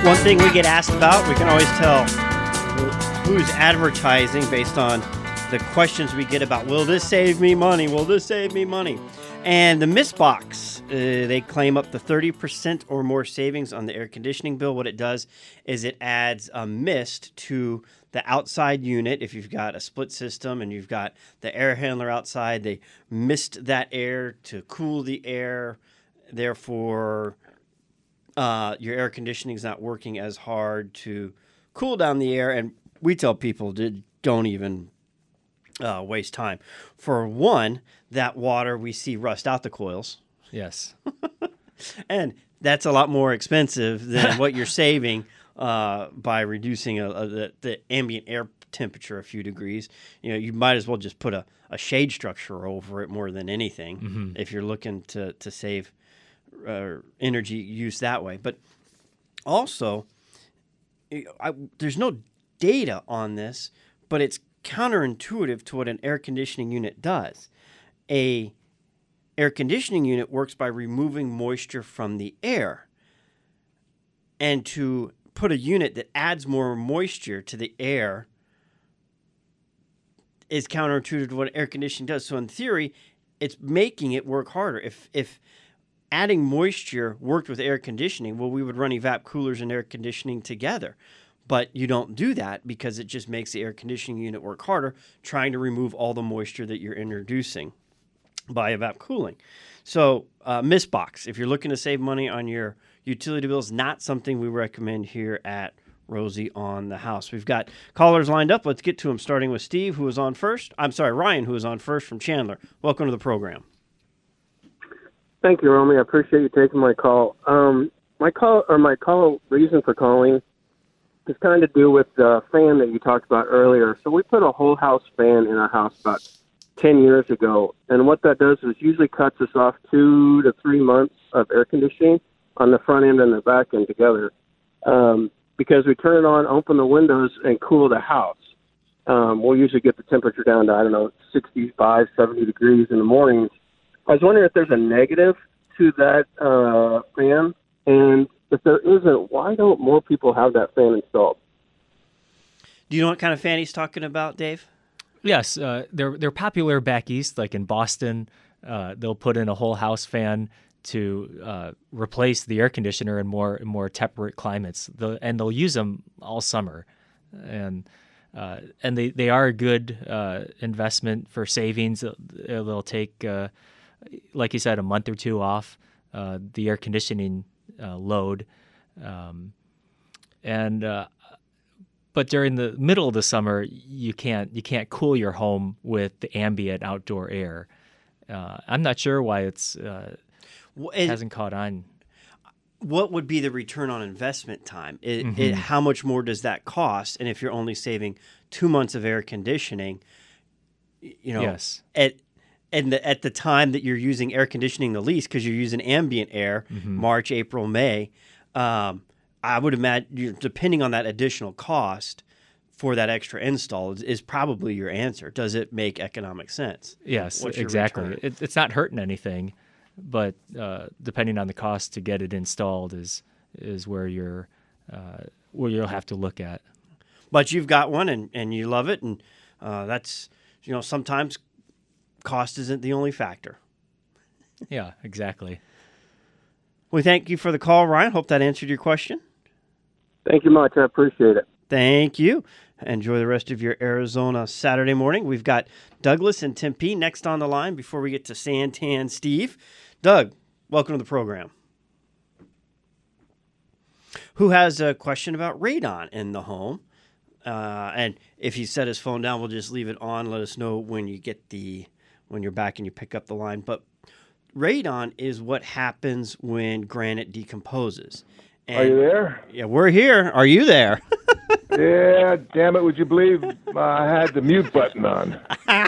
One thing we get asked about, we can always tell who's advertising based on the questions we get about, will this save me money? Will this save me money? And the Mist Box, they claim up to 30% or more savings on the air conditioning bill. What it does is it adds a mist to the outside unit. If you've got a split system and you've got the air handler outside, they mist that air to cool the air. Therefore, your air conditioning is not working as hard to cool down the air. And we tell people, don't even waste time. For one, that water we see rust out the coils. Yes. And that's a lot more expensive than what you're saving by reducing the ambient air temperature a few degrees. You know, you might as well just put a shade structure over it more than anything if you're looking to save energy use that way. But also, there's no data on this, but it's counterintuitive to what an air conditioning unit does. A air conditioning unit works by removing moisture from the air. And to put a unit that adds more moisture to the air is counterintuitive to what air conditioning does. So in theory, it's making it work harder. If adding moisture worked with air conditioning, well, we would run evap coolers and air conditioning together. But you don't do that because it just makes the air conditioning unit work harder, trying to remove all the moisture that you're introducing by evap cooling. So Mist Box, if you're looking to save money on your utility bills, not something we recommend here at Rosie on the House. We've got callers lined up. Let's get to them, starting with Steve, who was on first. Ryan, who was on first from Chandler. Welcome to the program. Thank you, Romy. I appreciate you taking my call. My reason for calling is kind of do with the fan that you talked about earlier. So we put a whole house fan in our house about 10 years ago, and what that does is usually cuts us off 2 to 3 months of air conditioning on the front end and the back end together, because we turn it on, open the windows, and cool the house. We'll usually get the temperature down to, 65, 70 degrees in the mornings. I was wondering if there's a negative to that fan, and if there isn't, why don't more people have that fan installed? Do you know what kind of fan he's talking about, Dave? Yes, they're popular back east, like in Boston. They'll put in a whole house fan to replace the air conditioner in more temperate climates. They'll use them all summer, and they are a good investment for savings. They'll take, like you said, a month or two off the air conditioning load, but during the middle of the summer, you can't cool your home with the ambient outdoor air. I'm not sure why it hasn't caught on. What would be the return on investment time? How much more does that cost? And if you're only saving 2 months of air conditioning, yes. At the time that you're using air conditioning the least, because you're using ambient air, March, April, May, I would imagine, depending on that additional cost for that extra install, is probably your answer. Does it make economic sense? Yes, exactly. It's not hurting anything, but depending on the cost to get it installed is where you'll have to look at. But you've got one and you love it, and that's sometimes cost isn't the only factor. Yeah, exactly. We thank you for the call, Ryan. Hope that answered your question. Thank you much. I appreciate it. Thank you. Enjoy the rest of your Arizona Saturday morning. We've got Douglas and Tempe next on the line before we get to Santan Steve. Doug, welcome to the program. Who has a question about radon in the home? And if he set his phone down, we'll just leave it on. Let us know when you're back and you pick up the line. But radon is what happens when granite decomposes. And, are you there? Yeah, we're here. Are you there? Yeah, damn it. Would you believe I had the mute button on?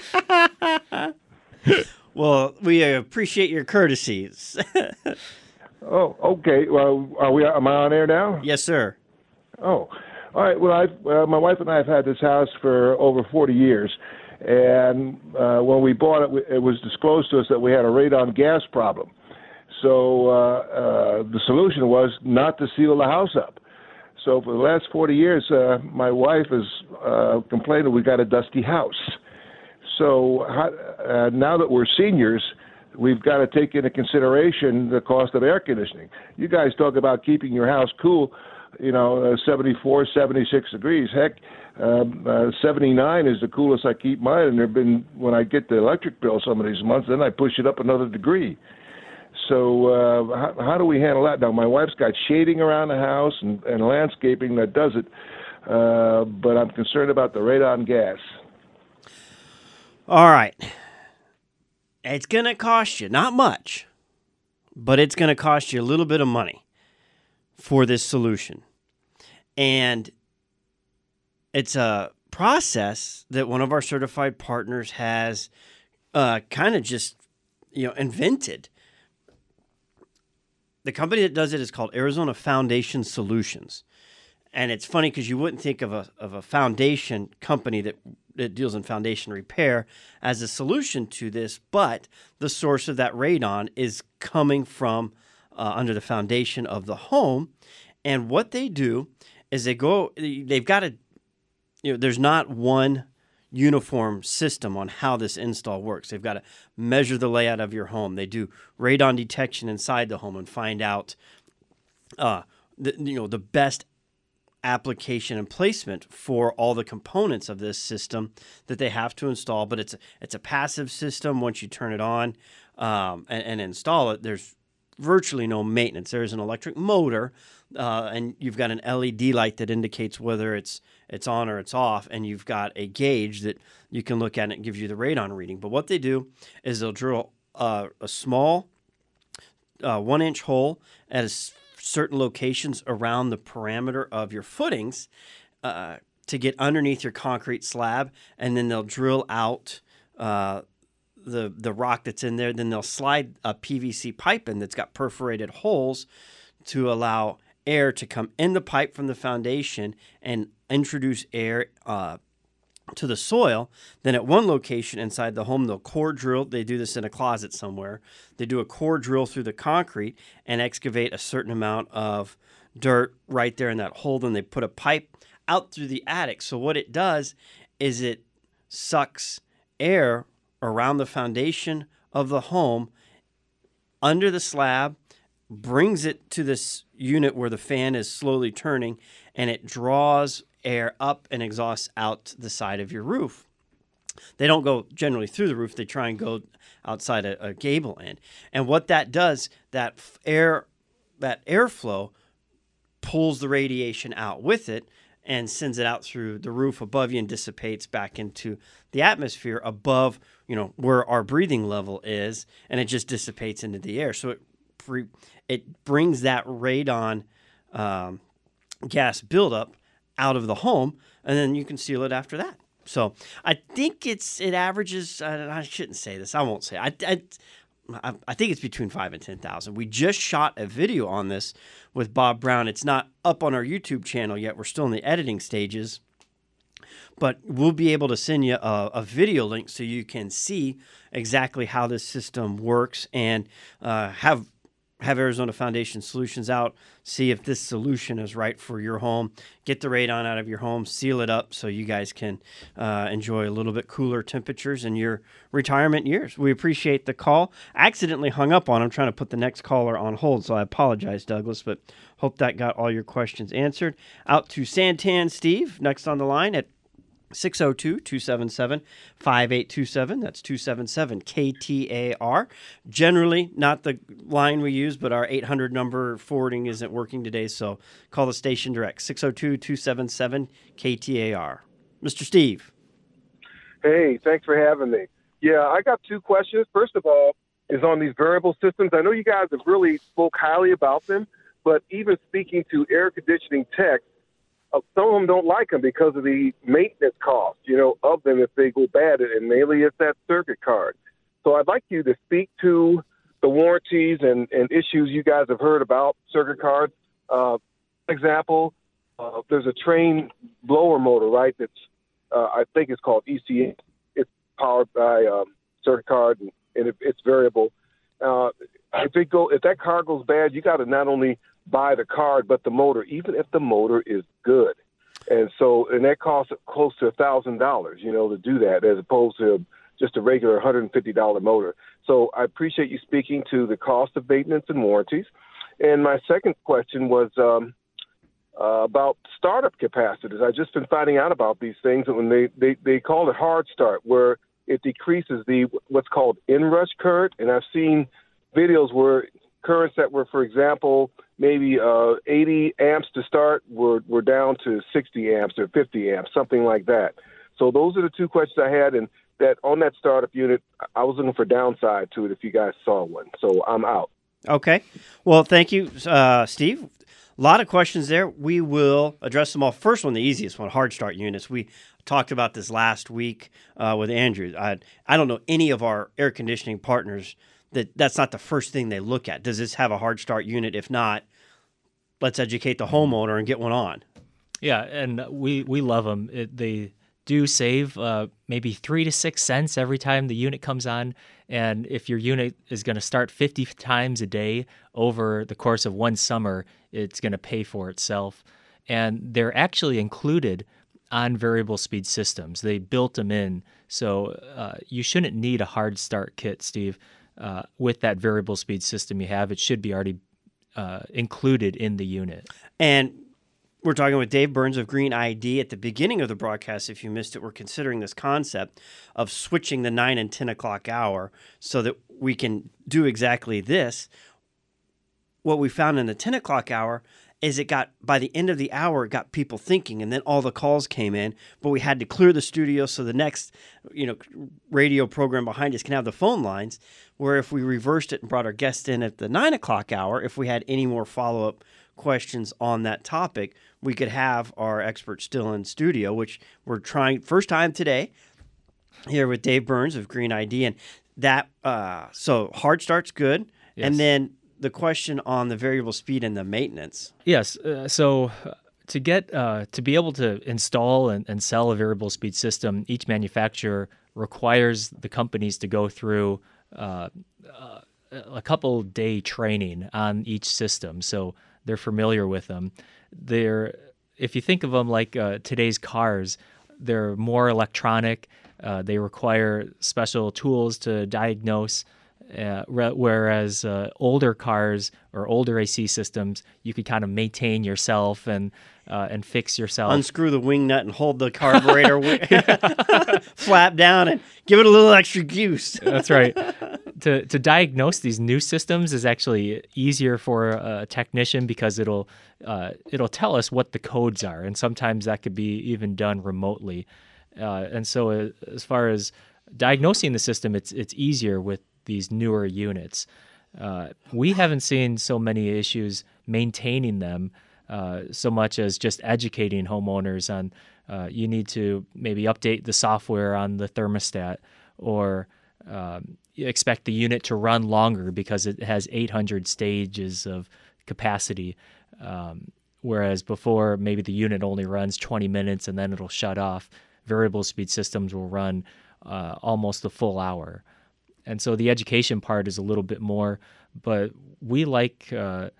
Well, we appreciate your courtesies. Oh, okay. Well, am I on air now? Yes, sir. Oh, all right. Well, my wife and I have had this house for over 40 years. And when we bought it, it was disclosed to us that we had a radon gas problem. So the solution was not to seal the house up. So for the last 40 years, my wife has complained that we got a dusty house. So now that we're seniors, we've got to take into consideration the cost of air conditioning. You guys talk about keeping your house cool, 74, 76 degrees. Heck, 79 is the coolest I keep mine. And when I get the electric bill some of these months, then I push it up another degree. So how do we handle that? Now, my wife's got shading around the house and landscaping that does it, but I'm concerned about the radon gas. All right. It's going to cost you, not much, but it's going to cost you a little bit of money for this solution. And it's a process that one of our certified partners has kind of just, invented. The company that does it is called Arizona Foundation Solutions. And it's funny because you wouldn't think of a foundation company that deals in foundation repair as a solution to this, but the source of that radon is coming from under the foundation of the home. And what they do is they've got there's not one uniform system on how this install works. They've got to measure the layout of your home. They do radon detection inside the home and find out the best application and placement for all the components of this system that they have to install. But it's a passive system. Once you turn it on and install it, there's virtually no maintenance. There's an electric motor, and you've got an LED light that indicates whether it's on or it's off, and you've got a gauge that you can look at and it gives you the radon reading. But what they do is they'll drill a small 1-inch hole at certain locations around the parameter of your footings to get underneath your concrete slab, and then they'll drill out the rock that's in there. Then they'll slide a PVC pipe in that's got perforated holes to allow air to come in the pipe from the foundation and introduce air to the soil. Then at one location inside the home, they'll core drill. They do this in a closet somewhere. They do a core drill through the concrete and excavate a certain amount of dirt right there in that hole. Then they put a pipe out through the attic. So what it does is it sucks air around the foundation of the home under the slab, brings it to this unit where the fan is slowly turning, and it draws air up and exhausts out the side of your roof. They don't go generally through the roof. They try and go outside a gable end. And what that does, that airflow pulls the radiation out with it and sends it out through the roof above you and dissipates back into the atmosphere above, where our breathing level is, and it just dissipates into the air. So it brings that radon gas buildup out of the home, and then you can seal it after that. So I think it averages. I shouldn't say this. I won't say. I think it's between 5,000 and 10,000. We just shot a video on this with Bob Brown. It's not up on our YouTube channel yet. We're still in the editing stages, but we'll be able to send you a video link so you can see exactly how this system works and have Arizona Foundation Solutions out, see if this solution is right for your home, get the radon out of your home, seal it up so you guys can enjoy a little bit cooler temperatures in your retirement years. We appreciate the call. I accidentally hung up on him trying to put the next caller on hold, so I apologize, Douglas, but hope that got all your questions answered. Out to Santan Steve, next on the line at 602-277-5827. That's 277-KTAR. Generally, not the line we use, but our 800 number forwarding isn't working today, so call the station direct, 602-277-KTAR. Mr. Steve. Hey, thanks for having me. Yeah, I got two questions. First of all is on these variable systems. I know you guys have really spoke highly about them, but even speaking to air conditioning techs, some of them don't like them because of the maintenance cost, of them if they go bad, and mainly it's that circuit card. So I'd like you to speak to the warranties and issues you guys have heard about circuit cards. Example, there's a Trane blower motor, right? That's I think it's called ECA. It's powered by circuit card, and it's variable. If that car goes bad, you got to not only buy the card, but the motor, even if the motor is good. And that costs close to $1,000, to do that, as opposed to just a regular $150 motor. So I appreciate you speaking to the cost of maintenance and warranties. And my second question was about startup capacitors. I've just been finding out about these things when they call it hard start, where it decreases what's called inrush current. And I've seen videos where currents that were, for example, maybe 80 amps to start were down to 60 amps or 50 amps, something like that. So those are the two questions I had. And that on that startup unit, I was looking for downside to it if you guys saw one. So I'm out. Okay. Well, thank you, Steve. A lot of questions there. We will address them all. First one, the easiest one, hard start units. We talked about this last week with Andrew. I don't know any of our air conditioning partners that's not the first thing they look at. Does this have a hard start unit? If not, let's educate the homeowner and get one on. Yeah, and we love them. They do save maybe 3 to 6 cents every time the unit comes on. And if your unit is going to start 50 times a day over the course of one summer, it's going to pay for itself. And they're actually included on variable speed systems. They built them in. So you shouldn't need a hard start kit, Steve. With that variable speed system you have, it should be already included in the unit. And we're talking with Dave Burns of Green ID. At the beginning of the broadcast, if you missed it, we're considering this concept of switching the 9 and 10 o'clock hour so that we can do exactly this. What we found in the 10 o'clock hour is by the end of the hour, it got people thinking, and then all the calls came in, but we had to clear the studio so the next, radio program behind us can have the phone lines, where if we reversed it and brought our guest in at the 9 o'clock hour, if we had any more follow-up questions on that topic, we could have our expert still in studio, which we're trying first time today here with Dave Burns of Green ID. And that, so hard start's good. Yes. And then the question on the variable speed and the maintenance. Yes. So to be able to install and sell a variable speed system, each manufacturer requires the companies to go through a couple day training on each system. So they're familiar with them. If you think of them like today's cars, they're more electronic. They require special tools to diagnose. Whereas older cars or older AC systems, you could kind of maintain yourself and fix yourself. Unscrew the wing nut and hold the carburetor flap down and give it a little extra juice. That's right. To diagnose these new systems is actually easier for a technician because it'll tell us what the codes are, and sometimes that could be even done remotely. And so as far as diagnosing the system, it's easier with these newer units. We haven't seen so many issues maintaining them so much as just educating homeowners on you need to maybe update the software on the thermostat, or you expect the unit to run longer because it has 800 stages of capacity, whereas before maybe the unit only runs 20 minutes and then it'll shut off. Variable speed systems will run almost the full hour. And so the education part is a little bit more, but we like them.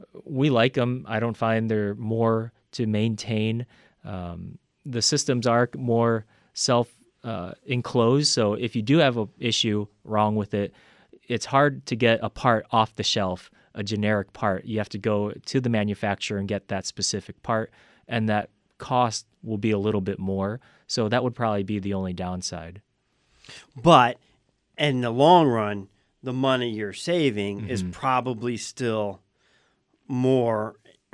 I don't find they're more to maintain. The systems are more self-enclosed, so if you do have an issue wrong with it, it's hard to get a part off the shelf, a generic part. You have to go to the manufacturer and get that specific part, and that cost will be a little bit more. So that would probably be the only downside. But in the long run, the money you're saving is probably still more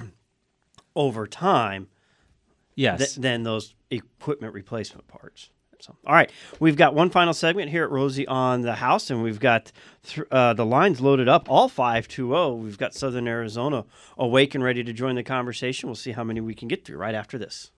over time than those equipment replacement parts. So, all right, we've got one final segment here at Rosie on the House, and we've got the lines loaded up, all 520. We've got Southern Arizona awake and ready to join the conversation. We'll see how many we can get through right after this.